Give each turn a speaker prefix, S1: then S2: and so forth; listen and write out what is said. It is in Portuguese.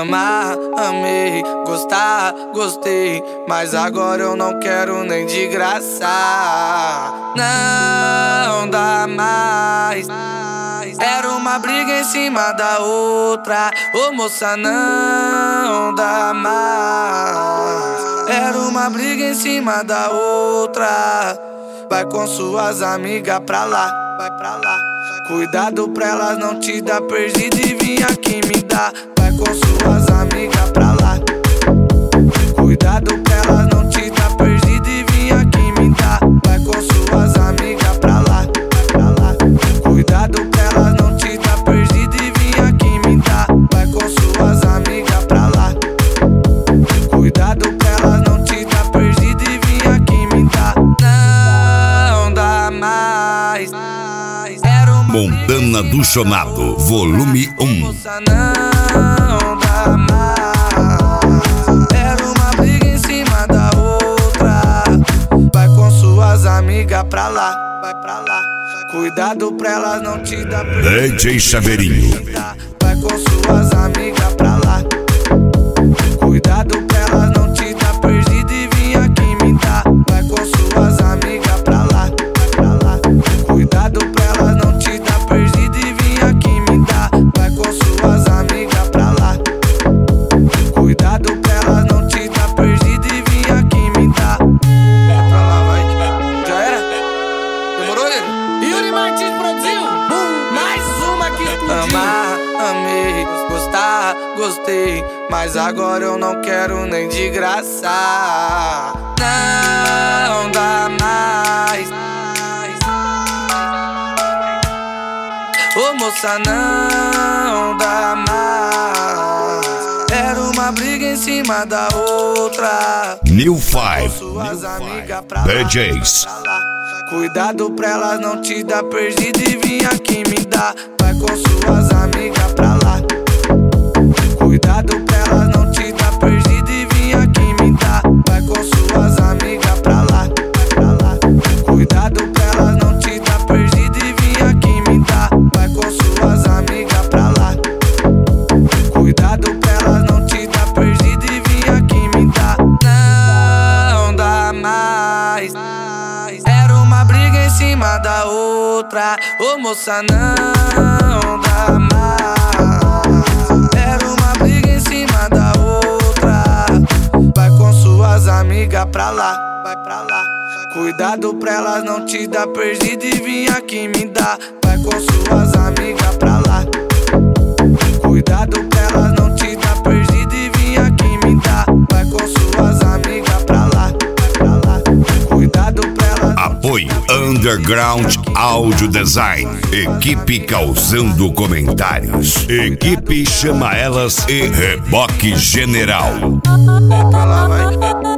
S1: Amar, amei, gostar, gostei, mas agora eu não quero nem de graça. Não dá mais. Era uma briga em cima da outra. Ô moça, não dá mais. Era uma briga em cima da outra. Vai com suas amigas pra lá, vai pra lá. Cuidado pra elas não te dar perdido e vir aqui me dar. Vai com suas amigas pra lá. Cuidado pra elas não te dar perdido e vir aqui me dar. Vai com suas amigas pra lá, pra lá. Cuidado pra elas não te dar perdido e vir aqui me dar. Vai com suas amigas pra lá. Cuidado pra elas não te dar perdido e vir aqui me dar. Não dá mais.
S2: Montana do Chonado, volume 1.
S1: Moça, não dá mais. Era uma briga em cima da outra. Vai com suas amigas pra lá, vai pra lá. Cuidado pra elas não te dar perdido.
S2: DJ Chaveirinho.
S1: Vai com suas amigas pra lá. Cuidado pra elas não te dar perdido e vir aqui me dar. Vai com suas amigas pra lá, pra lá. Cuidado pra elas não te dar perdido e vir aqui me dar. Vai com suas amigas pra lá. Cuidado pra elas não te dar perdido e vir aqui me dar. Vai pra lá, vai. Já era? Demorou, ele?
S3: Yuri Martins produziu. Mais uma que explodiu.
S1: Amar, amei, gostar, gostei, mas agora eu não quero nem de graça. Não dá mais. Ô moça, não dá mais. Era uma briga em cima da outra.
S2: New Five.
S1: Suas amigas pra lá,
S2: DJs.
S1: pra lá. Cuidado pra elas não te dar perdido e vir aqui me dar. Vai com suas amigas pra lá. Cuidado pra elas não te dar perdido e vir aqui me dar. Vai com suas amigas pra lá, pra lá. Cuidado pra elas não te dar perdido e vir aqui me dar. Vai com suas amigas pra lá. Cuidado pra elas não te dar perdido e vir aqui me dar. Não dá mais. Era uma briga em cima da outra. Ô moça, não dá mais. Era uma briga em cima da outra. Vai com suas amigas pra lá, vai pra lá. Cuidado pra elas não te dar perdido e vir aqui me dar. Vai com suas amigas pra lá. Cuidado pra elas não te dar perdido e vir aqui me dar. Vai com suas amigas pra lá, pra lá. Cuidado pra elas.
S2: Apoio Underground Audio Design. Equipe causando comentários. Equipe chama elas e Reboque General.
S1: Vai pra lá, vai.